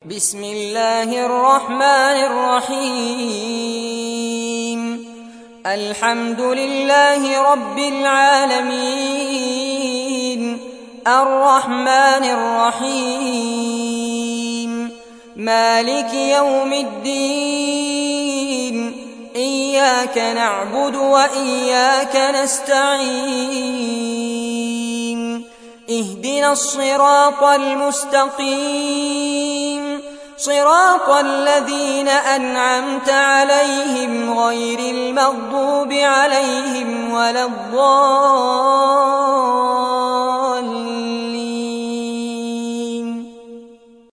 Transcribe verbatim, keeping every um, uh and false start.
بسم الله الرحمن الرحيم. الحمد لله رب العالمين، الرحمن الرحيم، مالك يوم الدين، إياك نعبد وإياك نستعين، اهدنا الصراط المستقيم، صراط الذين أنعمت عليهم غير المغضوب عليهم ولا الضالين.